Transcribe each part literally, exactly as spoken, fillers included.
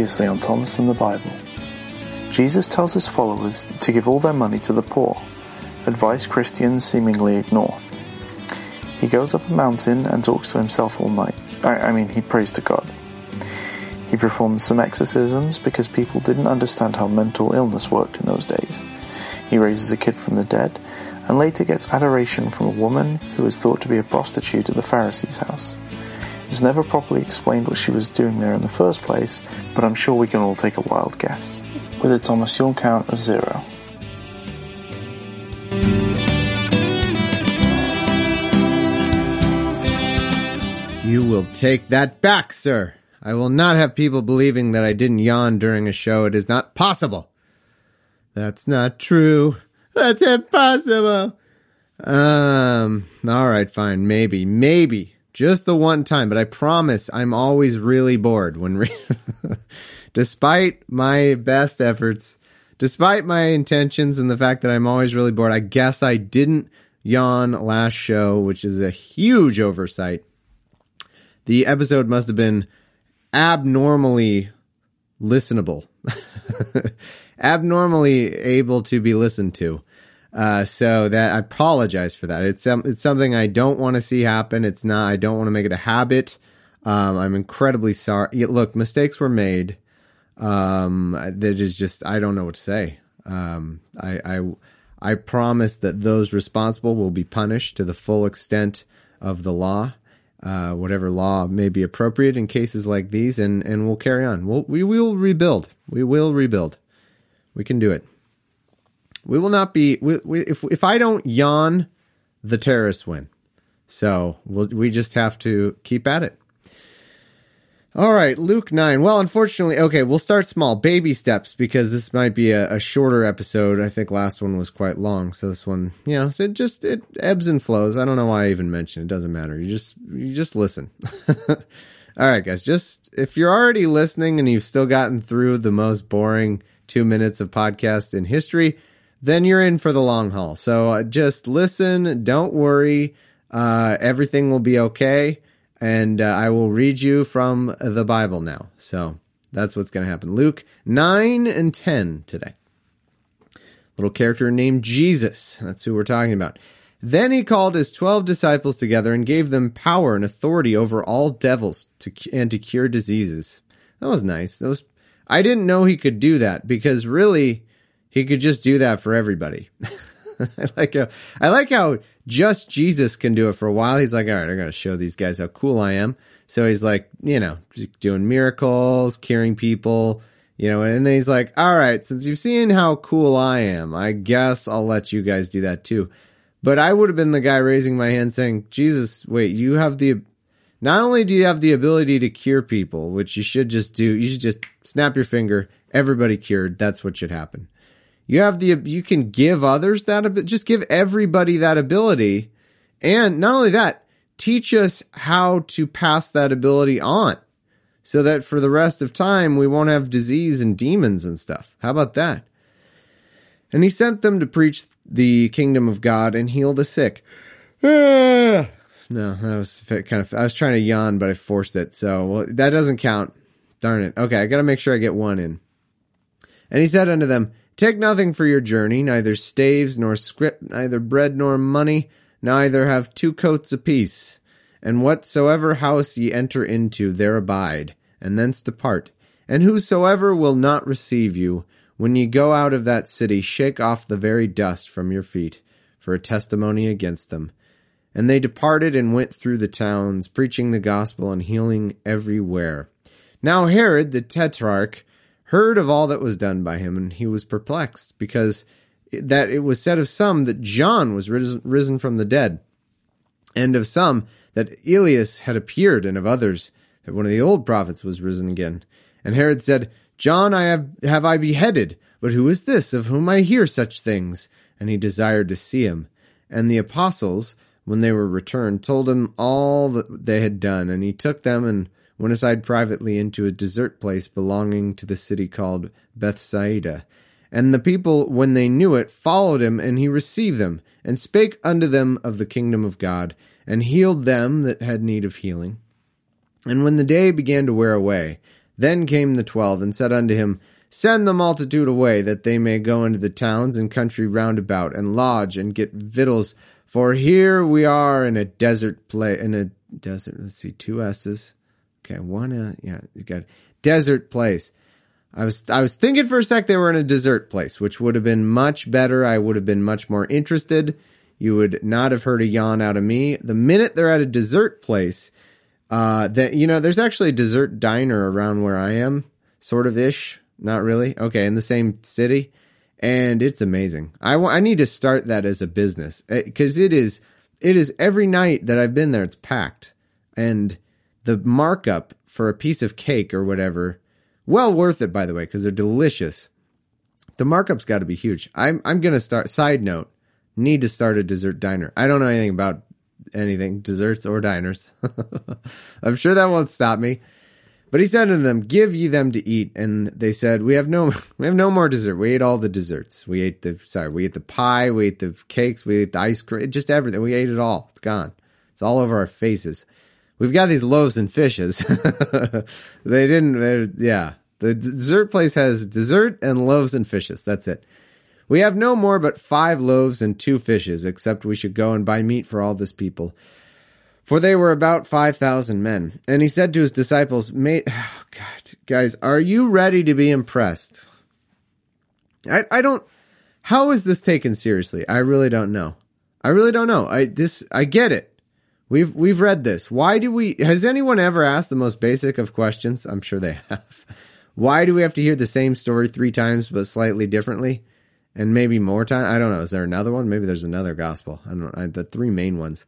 previously on Thomas and the Bible. Jesus tells his followers to give all their money to the poor, advice Christians seemingly ignore. He goes up a mountain and talks to himself all night. I, I mean, he prays to God. He performs some exorcisms because people didn't understand how mental illness worked in those days. He raises a kid from the dead, and later gets adoration from a woman who is thought to be a prostitute at the Pharisee's house. It's never properly explained what she was doing there in the first place, but I'm sure we can all take a wild guess. With a Thomas, your count of zero. You will take that back, sir. I will not have people believing that I didn't yawn during a show. It is not possible. That's not true. That's impossible. Um, all right, fine. Maybe, maybe. Just the one time, but I promise I'm always really bored when re- despite my best efforts, despite my intentions and the fact that I'm always really bored, I guess I didn't yawn last show, which is a huge oversight. The episode must have been abnormally listenable, abnormally able to be listened to. Uh, so that I apologize for that. It's um, it's something I don't want to see happen. It's not, I don't want to make it a habit. Um, I'm incredibly sorry. Yeah, look, mistakes were made. Um, that is just, I don't know what to say. Um, I, I, I promise that those responsible will be punished to the full extent of the law, uh, whatever law may be appropriate in cases like these, and, and we'll carry on. We'll, we will rebuild. We will rebuild. We can do it. We will not be, we, we, if if I don't yawn, the terrorists win. So we'll, we just have to keep at it. All right, Luke nine. Well, unfortunately, okay, we'll start small. Baby steps, because this might be a, a shorter episode. I think last one was quite long. So this one, you know, so it just, it ebbs and flows. I don't know why I even mentioned it. It doesn't matter. You just, you just listen. All right, guys, just, if you're already listening and you've still gotten through the most boring two minutes of podcast in history, then you're in for the long haul. So uh, just listen. Don't worry. Uh, everything will be okay. And uh, I will read you from the Bible now. So that's what's going to happen. Luke nine and ten today. Little character named Jesus. That's who we're talking about. Then he called his twelve disciples together and gave them power and authority over all devils to and to cure diseases. That was nice. That was, I didn't know he could do that, because really, he could just do that for everybody. I like how, I like how just Jesus can do it for a while. He's like, all right, I'm going to show these guys how cool I am. So he's like, you know, doing miracles, curing people, you know, and then he's like, all right, since you've seen how cool I am, I guess I'll let you guys do that too. But I would have been the guy raising my hand saying, Jesus, wait, you have the, not only do you have the ability to cure people, which you should just do, you should just snap your finger, everybody cured. That's what should happen. You have the, you can give others that, just give everybody that ability. And not only that, teach us how to pass that ability on so that for the rest of time, we won't have disease and demons and stuff. How about that? And he sent them to preach the kingdom of God and heal the sick. Ah! No, that was kind of, I was trying to yawn, but I forced it. So well, that doesn't count. Darn it. Okay. I got to make sure I get one in. And he said unto them, take nothing for your journey, neither staves nor scrip, neither bread nor money, neither have two coats apiece. And whatsoever house ye enter into, there abide, and thence depart. And whosoever will not receive you, when ye go out of that city, shake off the very dust from your feet, for a testimony against them. And they departed and went through the towns, preaching the gospel and healing everywhere. Now Herod the Tetrarch heard of all that was done by him, and he was perplexed, because that it was said of some that John was risen, risen from the dead, and of some that Elias had appeared, and of others that one of the old prophets was risen again. And Herod said, John I have, have I beheaded, but who is this of whom I hear such things? And he desired to see him. And the apostles, when they were returned, told him all that they had done, and he took them and went aside privately into a desert place belonging to the city called Bethsaida. And the people, when they knew it, followed him, and he received them, and spake unto them of the kingdom of God, and healed them that had need of healing. And when the day began to wear away, Then came the twelve, and said unto him, Send the multitude away, that they may go into the towns and country round about, and lodge, and get victuals. For here we are in a desert place, in a desert, let's see, two S's. Okay, one, uh, yeah, you got desert place. I was, I was thinking for a sec they were in a desert place, which would have been much better. I would have been much more interested. You would not have heard a yawn out of me. The minute they're at a dessert place, uh, that, you know, there's actually a dessert diner around where I am, sort of ish. Not really. Okay. In the same city. And it's amazing. I want, I need to start that as a business, because it is, it is every night that I've been there, it's packed. And the markup for a piece of cake or whatever, well worth it, by the way, because they're delicious. The markup's got to be huge. I'm, I'm going to start, side note, need to start a dessert diner. I don't know anything about anything, desserts or diners. I'm sure that won't stop me. But he said unto them, Give ye them to eat. And they said, We have no, we have no more dessert. We ate all the desserts. We ate the, sorry, we ate the pie. We ate the cakes. We ate the ice cream. Just everything. We ate it all. It's gone. It's all over our faces. We've got these loaves and fishes. They didn't, yeah. The dessert place has dessert and loaves and fishes. That's it. We have no more but five loaves and two fishes, except we should go and buy meat for all this people. For they were about five thousand men. And he said to his disciples, May, oh God, guys, are you ready to be impressed? I, I don't, how is this taken seriously? I really don't know. I really don't know. I, this, I get it. We've, we've read this. Why do we, has anyone ever asked the most basic of questions? I'm sure they have. Why do we have to hear the same story three times, but slightly differently? And maybe more time? I don't know. Is there another one? Maybe there's another gospel. I don't know. I, the three main ones.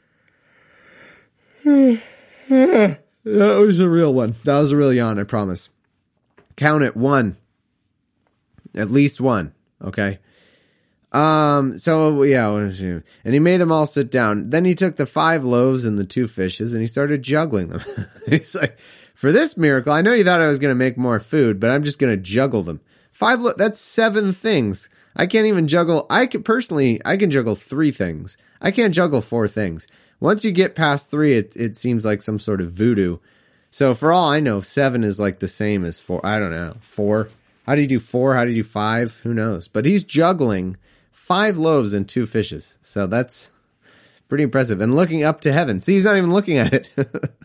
That was a real one. That was a real yawn, I promise. Count it. One. At least one. Okay. Um, so yeah, and he made them all sit down. Then he took the five loaves and the two fishes and he started juggling them. He's like, for this miracle, I know you thought I was going to make more food, but I'm just going to juggle them. Five, lo- that's seven things. I can't even juggle. I can personally, I can juggle three things. I can't juggle four things. Once you get past three, it, it seems like some sort of voodoo. So for all I know, seven is like the same as four. I don't know. Four. How do you do four? How do you do five? Who knows? But he's juggling five loaves and two fishes. So that's pretty impressive. And looking up to heaven. See, he's not even looking at it.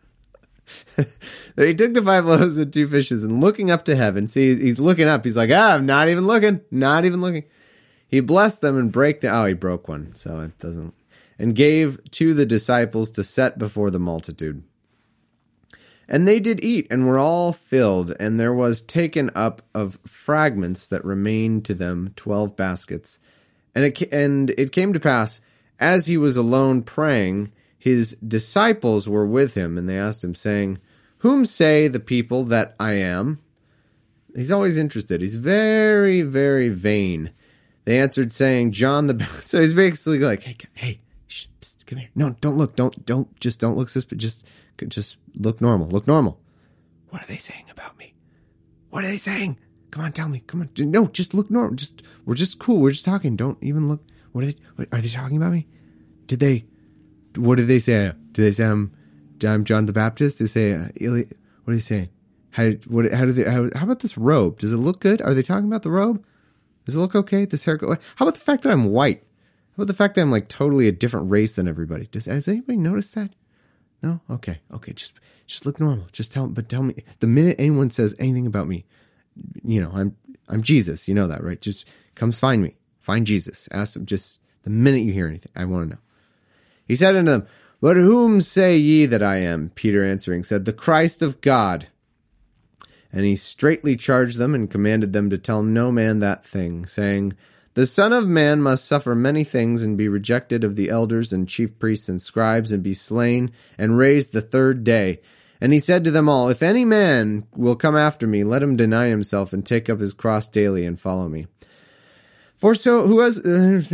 He took the five loaves and two fishes and looking up to heaven. See, he's looking up. He's like, ah, I'm not even looking. Not even looking. He blessed them and break the, oh, he broke one. So it doesn't. And gave to the disciples to set before the multitude. And they did eat, and were all filled, and there was taken up of fragments that remained to them twelve baskets. And it, and it came to pass, as he was alone praying, his disciples were with him, and they asked him, saying, Whom say the people that I am? He's always interested. He's very, very vain. They answered, saying, John the Baptist. So he's basically like, hey, hey. Shh, psst, come here. No, don't look. Don't, don't, just don't look suspicious. Just, just look normal. Look normal. What are they saying about me? What are they saying? Come on, tell me. Come on. No, just look normal. Just, we're just cool. We're just talking. Don't even look. What are they, what, are they talking about me? Did they, what did they say? Did they say I'm, I'm John the Baptist? Did they say, uh, Eli, what are they saying? How, what, how do they, how, how about this robe? Does it look good? Are they talking about the robe? Does it look okay? This haircut? How about the fact that I'm white? How about the fact that I'm like totally a different race than everybody? Does, has anybody noticed that? No? Okay. Okay. Just, just look normal. Just tell, but tell me the minute anyone says anything about me, you know, I'm, I'm Jesus. You know that, right? Just come find me. Find Jesus. Ask him just the minute you hear anything. I want to know. He said unto them, But whom say ye that I am? Peter answering said, The Christ of God. And he straitly charged them and commanded them to tell no man that thing, saying, The Son of Man must suffer many things and be rejected of the elders and chief priests and scribes and be slain and raised the third day. And he said to them all, If any man will come after me, let him deny himself and take up his cross daily and follow me. For so who has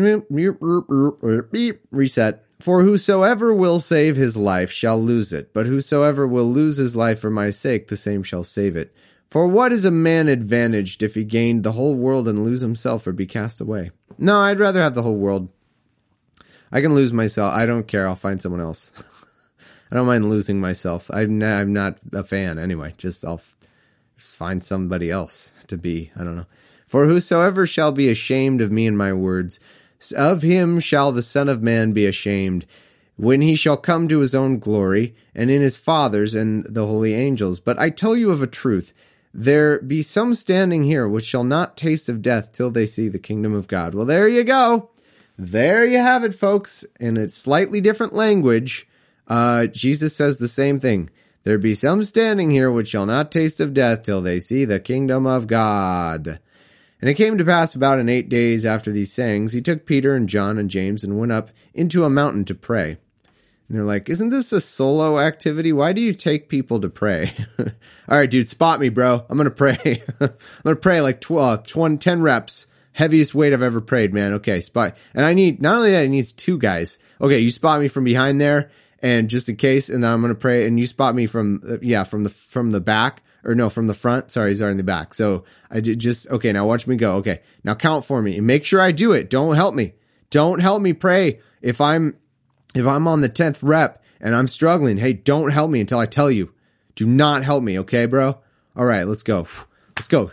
reset. For whosoever will save his life shall lose it, but whosoever will lose his life for my sake, the same shall save it. For what is a man advantaged if he gained the whole world and lose himself or be cast away? No, I'd rather have the whole world. I can lose myself. I don't care. I'll find someone else. I don't mind losing myself. I'm not, I'm not a fan anyway. Just I'll Just find somebody else to be. I don't know. For whosoever shall be ashamed of me and my words, of him shall the Son of Man be ashamed, when he shall come to his own glory, and in his Father's and the holy angels. But I tell you of a truth, there be some standing here which shall not taste of death till they see the kingdom of God. Well, there you go. There you have it, folks. In a slightly different language, uh, Jesus says the same thing. There be some standing here which shall not taste of death till they see the kingdom of God. And it came to pass about in eight days after these sayings, he took Peter and John and James and went up into a mountain to pray. And they're like, isn't this a solo activity? Why do you take people to pray? All right, dude, spot me, bro. I'm going to pray. I'm going to pray like twelve, twenty, ten reps. Heaviest weight I've ever prayed, man. Okay, spot. And I need, not only that, it needs two guys. Okay, you spot me from behind there, and just in case, and then I'm going to pray, and you spot me from, uh, yeah, from the, from the back. Or no, from the front. Sorry, he's already in the back. So I did just, okay, now watch me go. Okay, now count for me and make sure I do it. Don't help me. Don't help me pray. If I'm, if I'm on the tenth rep and I'm struggling, hey, don't help me until I tell you. Do not help me. Okay, bro? All right, let's go. Let's go.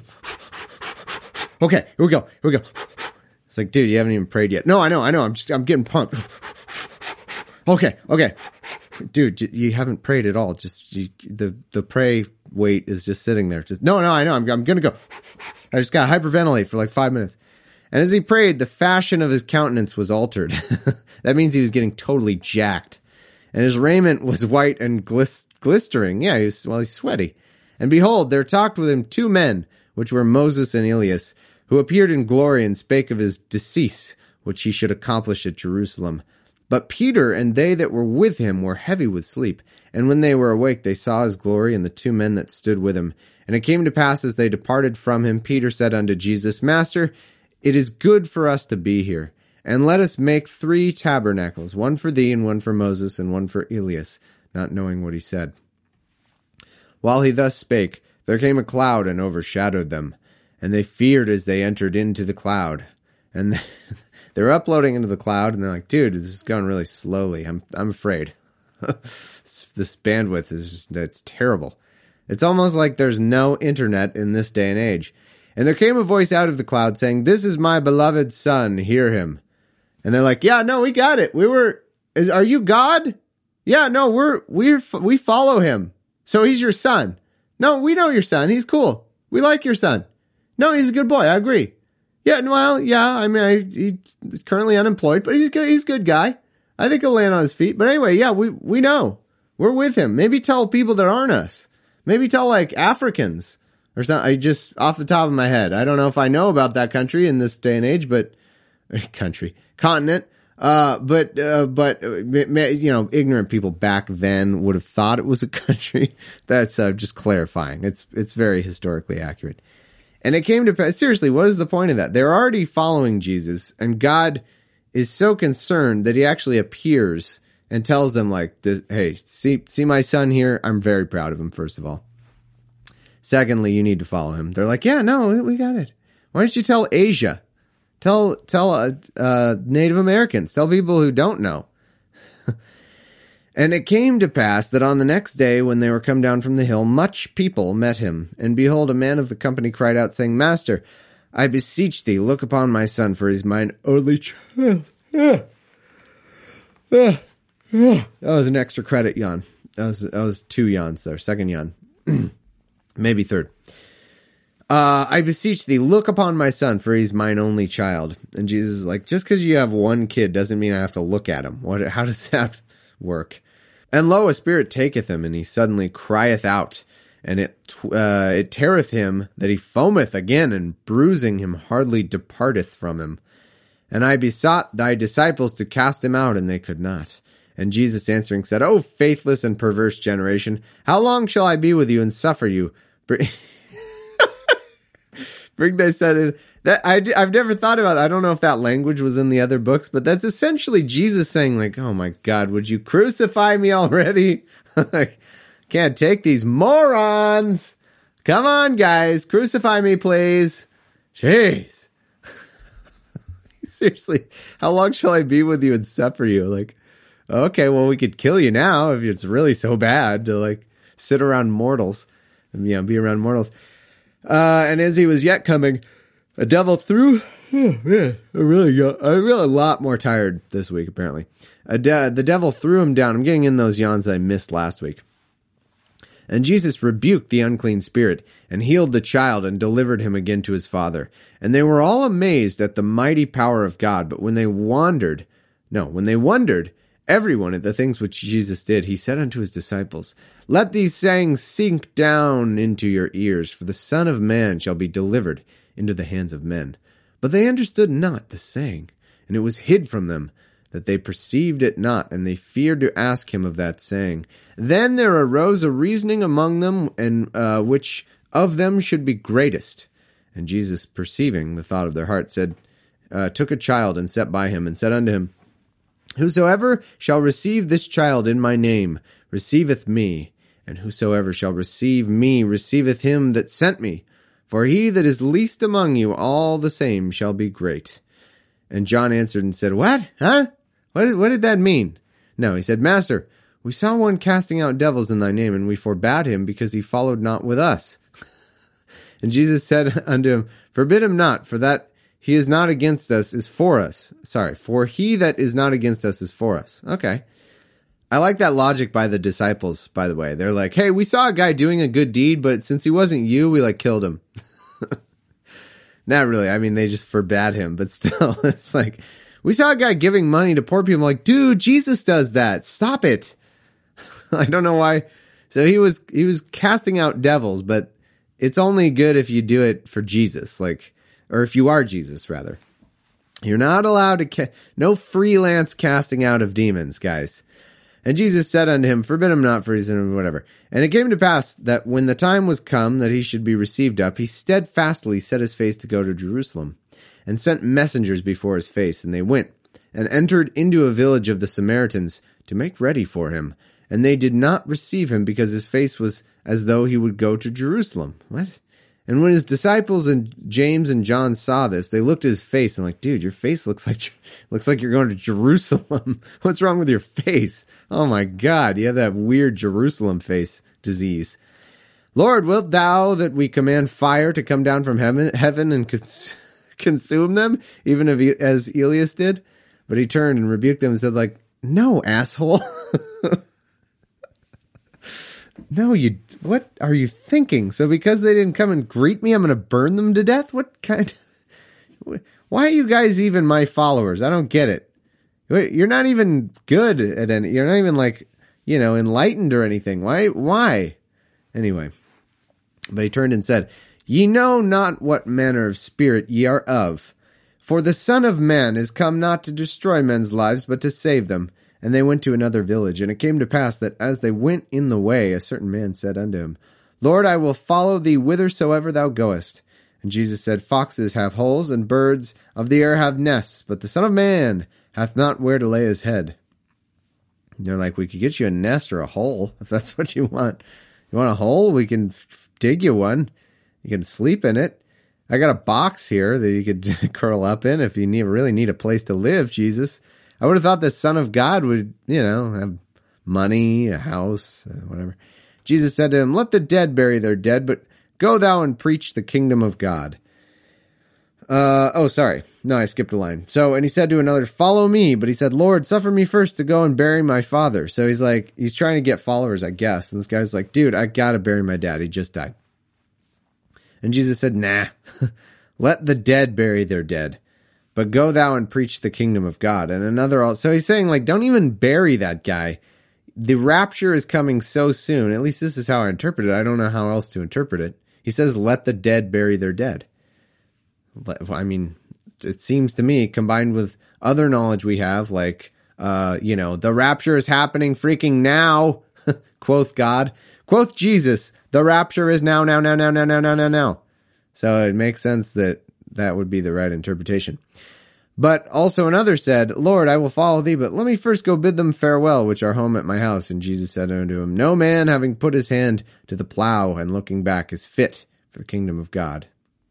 Okay, here we go. Here we go. It's like, dude, you haven't even prayed yet. No, I know, I know. I'm just, I'm getting pumped. Okay, okay. Dude, you haven't prayed at all. Just you, the, the pray weight is just sitting there. Just no, no, I know. I'm, I'm going to go. I just got to hyperventilate for like five minutes. And as he prayed, the fashion of his countenance was altered. That means he was getting totally jacked. And his raiment was white and glis- glistering. Yeah, he was, well, he's sweaty. And behold, there talked with him two men, which were Moses and Elias, who appeared in glory and spake of his decease, which he should accomplish at Jerusalem. But Peter and they that were with him were heavy with sleep. And when they were awake, they saw his glory and the two men that stood with him. And it came to pass as they departed from him, Peter said unto Jesus, Master, it is good for us to be here. And let us make three tabernacles, one for thee and one for Moses and one for Elias, not knowing what he said. While he thus spake, there came a cloud and overshadowed them. And they feared as they entered into the cloud. And they're uploading into the cloud, and they're like, dude, this is going really slowly. I'm I'm afraid. this, this bandwidth is just, it's terrible. It's almost like there's no internet in this day and age. And there came a voice out of the cloud saying, this is my beloved son, hear him. And they're like, yeah, no, we got it. We were, is, are you God? Yeah, no, we're, we're, we follow him. So he's your son. No, we know your son. He's cool. We like your son. No, he's a good boy. I agree. Yeah, well, yeah, I mean, I, he's currently unemployed, but he's good. He's a good guy. I think he'll land on his feet. But anyway, yeah, we, we know. We're with him. Maybe tell people that aren't us. Maybe tell, like, Africans or something. I just, off the top of my head. I don't know if I know about that country in this day and age, but, country, continent. Uh, but, uh, but, you know, ignorant people back then would have thought it was a country. That's, uh, just clarifying. It's, it's very historically accurate. And it came to pass, seriously, what is the point of that? They're already following Jesus, and God is so concerned that he actually appears and tells them, like, this, hey, see, see my son here? I'm very proud of him, first of all. Secondly, you need to follow him. They're like, yeah, no, we got it. Why don't you tell Asia? Tell, tell, uh, uh, Native Americans. Tell people who don't know. And it came to pass that on the next day, when they were come down from the hill, much people met him. And behold, a man of the company cried out, saying, Master, I beseech thee, look upon my son, for he is mine only child. Ah. Ah. Ah. That was an extra credit yawn. That was, that was two yawns there. Second yawn. Maybe third. Uh, I beseech thee, look upon my son, for he's mine only child. And Jesus is like, just because you have one kid doesn't mean I have to look at him. What? How does that work? And lo, a spirit taketh him, and he suddenly crieth out, and it uh, it teareth him, that he foameth again, and bruising him hardly departeth from him. And I besought thy disciples to cast him out, and they could not. And Jesus answering said, O faithless and perverse generation, how long shall I be with you and suffer you? Bring, Bring thy son in. That I, I've never thought about that. I don't know if that language was in the other books, but that's essentially Jesus saying, like, oh my God, would you crucify me already? Can't take these morons. Come on, guys, crucify me, please. Jeez. Seriously, how long shall I be with you and suffer you? Like, okay, well, we could kill you now if it's really so bad to, like, sit around mortals. you know, be around mortals. Uh, and as he was yet coming, a devil threw, oh man, I really got, I really a lot more tired this week, apparently. A de- the devil threw him down. I'm getting in those yawns I missed last week. And Jesus rebuked the unclean spirit and healed the child and delivered him again to his father. And they were all amazed at the mighty power of God. But when they wandered, no, when they wondered, everyone at the things which Jesus did, he said unto his disciples, let these sayings sink down into your ears, for the Son of Man shall be delivered into the hands of men. But they understood not the saying, and it was hid from them, that they perceived it not, and they feared to ask him of that saying. Then there arose a reasoning among them, and uh, which of them should be greatest. And Jesus, perceiving the thought of their heart, said, uh, took a child and set by him, and said unto him, whosoever shall receive this child in my name receiveth me, and whosoever shall receive me receiveth him that sent me. For he that is least among you, all the same shall be great. And John answered and said, what? Huh? What did, what did that mean? No, he said, Master, we saw one casting out devils in thy name, and we forbade him, because he followed not with us. And Jesus said unto him, forbid him not, for that he is not against us is for us. Sorry, for he that is not against us is for us. Okay. I like that logic by the disciples, by the way. They're like, hey, we saw a guy doing a good deed, but since he wasn't you, we like killed him. Not really. I mean, they just forbade him, but still, it's like, we saw a guy giving money to poor people. I'm like, dude, Jesus does that. Stop it. I don't know why. So he was, he was casting out devils, but it's only good if you do it for Jesus, like, or if you are Jesus, rather. You're not allowed to, ca- no freelance casting out of demons, guys. And Jesus said unto him, forbid him not, for his sin, whatever. And it came to pass that when the time was come that he should be received up, he steadfastly set his face to go to Jerusalem, and sent messengers before his face. And they went, and entered into a village of the Samaritans, to make ready for him. And they did not receive him, because his face was as though he would go to Jerusalem. What? And when his disciples and James and John saw this, they looked at his face and like, dude, your face looks like looks like you're going to Jerusalem. What's wrong with your face? Oh my God, you have that weird Jerusalem face disease. Lord, wilt thou that we command fire to come down from heaven, heaven and cons- consume them, even if, as Elias did? But he turned and rebuked them and said, like, no, asshole. No, you, what are you thinking? So because they didn't come and greet me, I'm going to burn them to death? What kind of, why are you guys even my followers? I don't get it. You're not even good at any, you're not even like, you know, enlightened or anything. Why, why? Anyway, but he turned and said, ye know not what manner of spirit ye are of, for the Son of Man is come not to destroy men's lives, but to save them. And they went to another village. And it came to pass that as they went in the way, a certain man said unto him, Lord, I will follow thee whithersoever thou goest. And Jesus said, foxes have holes, and birds of the air have nests, but the Son of Man hath not where to lay his head. And they're like, we could get you a nest or a hole, if that's what you want. You want a hole? We can f- dig you one. You can sleep in it. I got a box here that you could curl up in if you need, really need a place to live, Jesus. I would have thought the Son of God would, you know, have money, a house, uh, whatever. Jesus said to him, let the dead bury their dead, but go thou and preach the kingdom of God. Uh, oh, sorry. No, I skipped a line. So, and he said to another, follow me. But he said, Lord, suffer me first to go and bury my father. So he's like, he's trying to get followers, I guess. And this guy's like, dude, I gotta bury my dad. He just died. And Jesus said, nah, let the dead bury their dead. But go thou and preach the kingdom of God. And another, so he's saying, like, don't even bury that guy. The rapture is coming so soon. At least this is how I interpret it. I don't know how else to interpret it. He says, let the dead bury their dead. I mean, it seems to me, combined with other knowledge we have, like, uh, you know, the rapture is happening freaking now, quoth God. Quoth Jesus, the rapture is now, now, now, now, now, now, now, now, now. So it makes sense that that would be the right interpretation. But also another said, Lord, I will follow thee, but let me first go bid them farewell, which are home at my house. And Jesus said unto him, no man having put his hand to the plow and looking back is fit for the kingdom of God.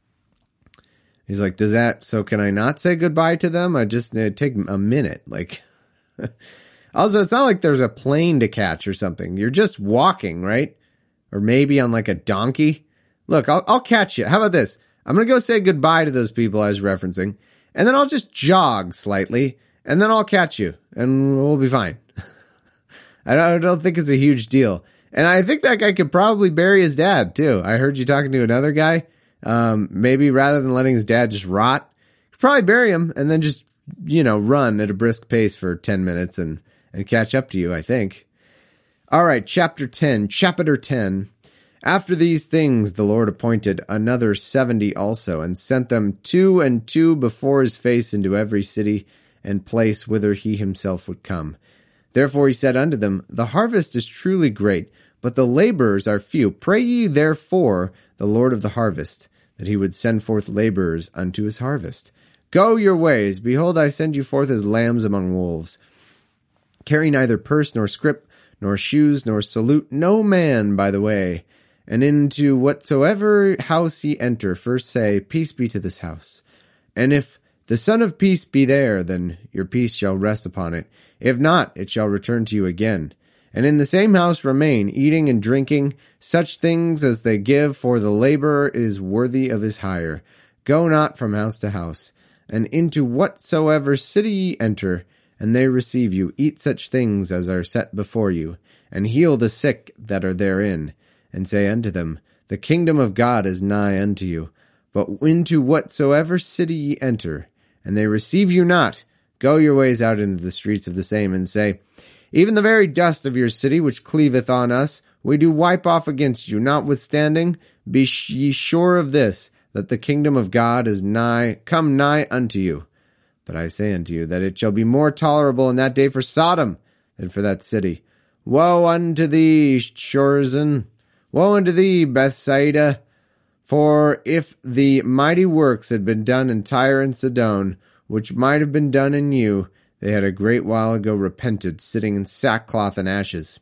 He's like, does that, so can I not say goodbye to them? I just uh, take a minute. Like, also, it's not like there's a plane to catch or something. You're just walking, right? or maybe on like a donkey. Look, I'll, I'll catch you. How about this? I'm going to go say goodbye to those people I was referencing, and then I'll just jog slightly, and then I'll catch you, and we'll be fine. I don't, I don't think it's a huge deal. And I think that guy could probably bury his dad, too. I heard you talking to another guy. Um, maybe rather than letting his dad just rot, you could probably bury him and then just, you know, run at a brisk pace for ten minutes and, and catch up to you, I think. All right, chapter ten, chapter ten. After these things, the Lord appointed another seventy also, and sent them two and two before his face into every city and place whither he himself would come. Therefore he said unto them, The harvest is truly great, but the laborers are few. Pray ye therefore the Lord of the harvest, that he would send forth laborers unto his harvest. Go your ways. Behold, I send you forth as lambs among wolves. Carry neither purse nor scrip, nor shoes, nor salute no man by the way. And into whatsoever house ye enter, first say, Peace be to this house. And if the Son of Peace be there, then your peace shall rest upon it. If not, it shall return to you again. And in the same house remain, eating and drinking such things as they give, for the laborer is worthy of his hire. Go not from house to house. And into whatsoever city ye enter, and they receive you, eat such things as are set before you, and heal the sick that are therein. And say unto them, The kingdom of God is nigh unto you. But into whatsoever city ye enter, and they receive you not, go your ways out into the streets of the same, and say, Even the very dust of your city which cleaveth on us, we do wipe off against you. Notwithstanding, be ye sure of this, that the kingdom of God is nigh, come nigh unto you. But I say unto you, that it shall be more tolerable in that day for Sodom than for that city. Woe unto thee, Chorazin! Woe unto thee, Bethsaida! For if the mighty works had been done in Tyre and Sidon, which might have been done in you, they had a great while ago repented, sitting in sackcloth and ashes.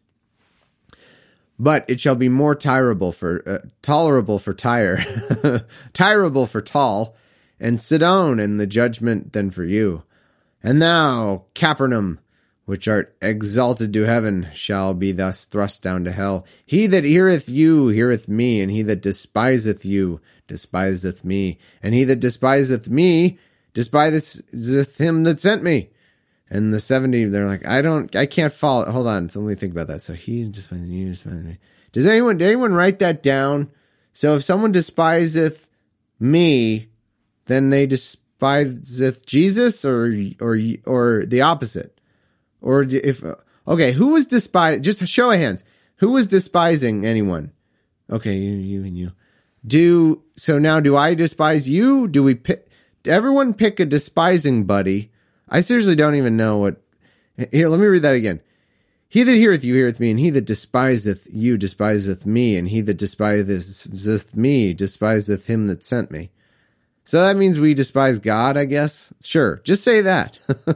But it shall be more tolerable for uh, tolerable for Tyre, tolerable for tall, and Sidon in the judgment than for you. And thou, Capernaum, which art exalted to heaven, shall be thus thrust down to hell. He that heareth you heareth me, and he that despiseth you despiseth me, and he that despiseth me despiseth him that sent me. And the seventy, they're like, I don't, I can't follow. Hold on, so let me think about that. So he despiseth you, despiseth me. Does anyone, did anyone write that down? So if someone despiseth me, then they despiseth Jesus, or or or the opposite. Or if, okay, who was despising, just a show of hands, who was despising anyone? Okay, you, you and you. Do, so now do I despise you? Do we pick, everyone pick a despising buddy? I seriously don't even know what, here, let me read that again. He that heareth you heareth me, and he that despiseth you despiseth me, and he that despiseth me despiseth him that sent me. So that means we despise God, I guess? Sure, just say that.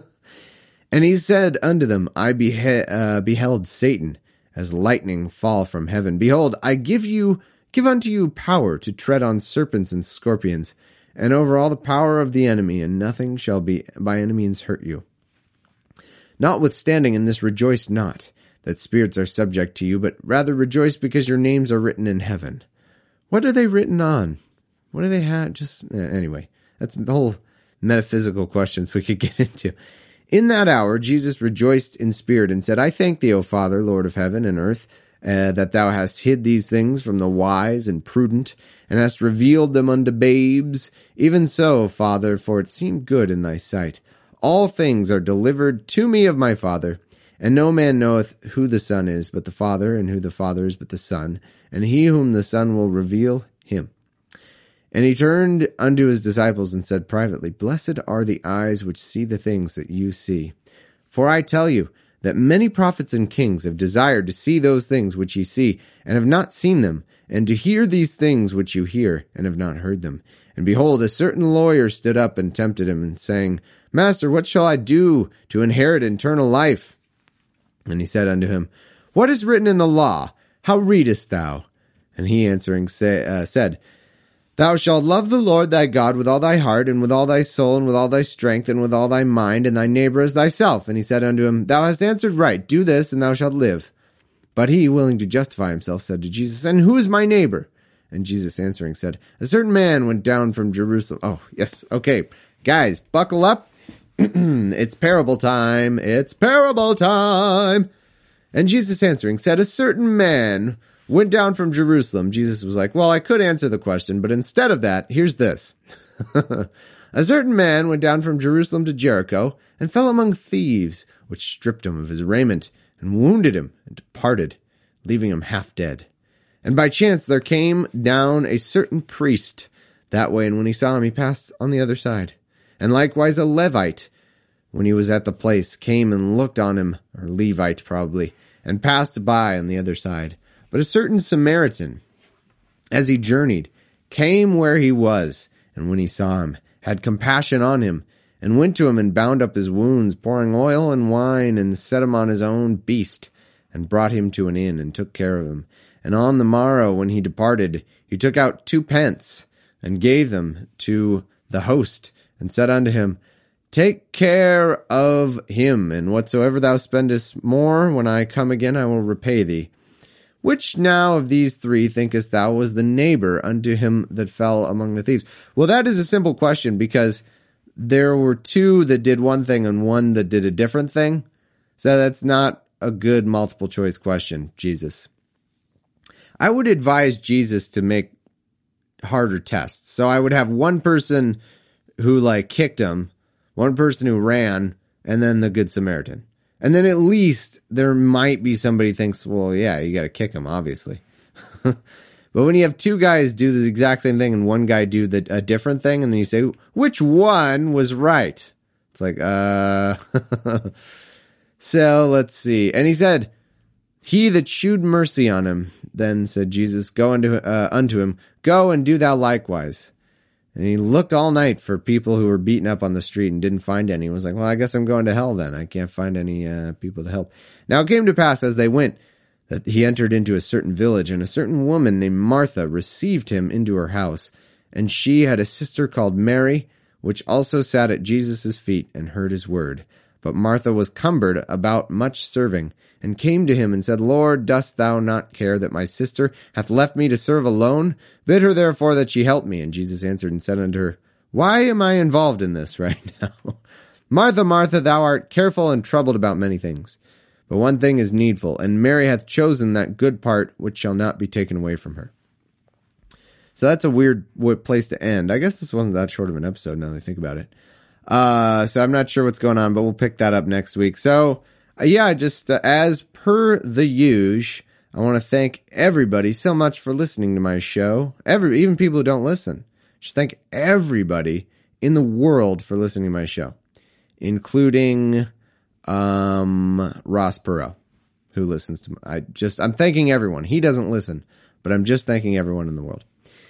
And he said unto them, I behe- uh, beheld Satan as lightning fall from heaven. Behold, I give you, give unto you power to tread on serpents and scorpions, and over all the power of the enemy, and nothing shall be by any means hurt you. Notwithstanding in this rejoice not, that spirits are subject to you, but rather rejoice because your names are written in heaven. What are they written on? What do they have? Just, uh, anyway, that's the whole metaphysical questions we could get into. In that hour, Jesus rejoiced in spirit and said, I thank thee, O Father, Lord of heaven and earth, uh, that thou hast hid these things from the wise and prudent, and hast revealed them unto babes. Even so, Father, for it seemed good in thy sight. All things are delivered to me of my Father, and no man knoweth who the Son is but the Father, and who the Father is but the Son, and he whom the Son will reveal him. And he turned unto his disciples and said privately, Blessed are the eyes which see the things that you see. For I tell you that many prophets and kings have desired to see those things which ye see, and have not seen them, and to hear these things which you hear, and have not heard them. And behold, a certain lawyer stood up and tempted him, and saying, Master, what shall I do to inherit eternal life? And he said unto him, What is written in the law? How readest thou? And he answering say, uh, said, Thou shalt love the Lord thy God with all thy heart, and with all thy soul, and with all thy strength, and with all thy mind, and thy neighbor as thyself. And he said unto him, Thou hast answered right. Do this, and thou shalt live. But he, willing to justify himself, said to Jesus, "And who is my neighbor?" And Jesus answering said, "A certain man went down from Jerusalem." Oh, yes. Okay. Guys, buckle up. It's parable time. It's parable time. And Jesus answering said, "A certain man went down from Jerusalem." Jesus was like, "Well, I could answer the question, but instead of that, here's this." "A certain man went down from Jerusalem to Jericho and fell among thieves, which stripped him of his raiment and wounded him and departed, leaving him half dead. And by chance there came down a certain priest that way, and when he saw him, he passed on the other side. And likewise a Levite, when he was at the place, came and looked on him," or Levite probably, "and passed by on the other side. But a certain Samaritan, as he journeyed, came where he was, and when he saw him, had compassion on him, and went to him and bound up his wounds, pouring oil and wine, and set him on his own beast, and brought him to an inn, and took care of him. And on the morrow, when he departed, he took out two pence, and gave them to the host, and said unto him, Take care of him, and whatsoever thou spendest more, when I come again, I will repay thee. Which now of these three thinkest thou was the neighbor unto him that fell among the thieves?" Well, that is a simple question, because there were two that did one thing and one that did a different thing. So that's not a good multiple choice question, Jesus. I would advise Jesus to make harder tests. So I would have one person who like kicked him, one person who ran, and then the Good Samaritan. And then at least there might be somebody who thinks, well, yeah, you got to kick him, obviously. But when you have two guys do the exact same thing and one guy do the, a different thing, and then you say, which one was right? It's like, uh... So let's see. And he said, "He that shewed mercy on him," then said Jesus, "Go unto, uh, unto him, go and do thou likewise." And he looked all night for people who were beaten up on the street and didn't find any. He was like, well, I guess I'm going to hell then. I can't find any uh, people to help. Now it came to pass as they went that he entered into a certain village, and a certain woman named Martha received him into her house. And she had a sister called Mary, which also sat at Jesus' feet and heard his word. But Martha was cumbered about much serving, and came to him and said, Lord, dost thou not care that my sister hath left me to serve alone? Bid her therefore that she help me. And Jesus answered and said unto her, Why am I involved in this right now? Martha, Martha, thou art careful and troubled about many things. But one thing is needful, and Mary hath chosen that good part which shall not be taken away from her. So that's a weird place to end. I guess this wasn't that short of an episode now that I think about it. Uh, so I'm not sure what's going on, but we'll pick that up next week. So, uh, yeah, just uh, as per the usual, I want to thank everybody so much for listening to my show. Every, even people who don't listen. Just thank everybody in the world for listening to my show, including um, Ross Perot, who listens to. I just I'm thanking everyone. He doesn't listen, but I'm just thanking everyone in the world.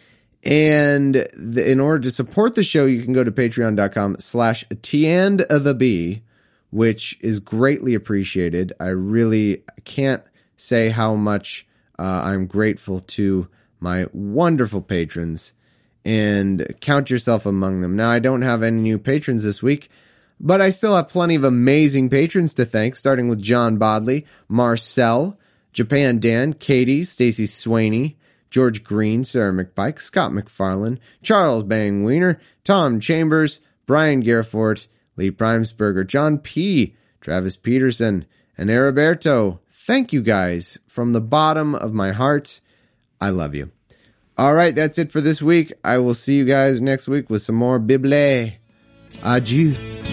And the, in order to support the show, you can go to patreon.com slash T and the B, which is greatly appreciated. I really can't say how much uh, I'm grateful to my wonderful patrons, and count yourself among them. Now, I don't have any new patrons this week, but I still have plenty of amazing patrons to thank, starting with John Bodley, Marcel, Japan Dan, Katie, Stacy Swaney, George Green, Sarah McPike, Scott McFarlane, Charles Bang Wiener, Tom Chambers, Brian Gerfort, Lee Primesberger, John P., Travis Peterson, and Heriberto. Thank you guys from the bottom of my heart. I love you. All right, that's it for this week. I will see you guys next week with some more Bible. Adieu.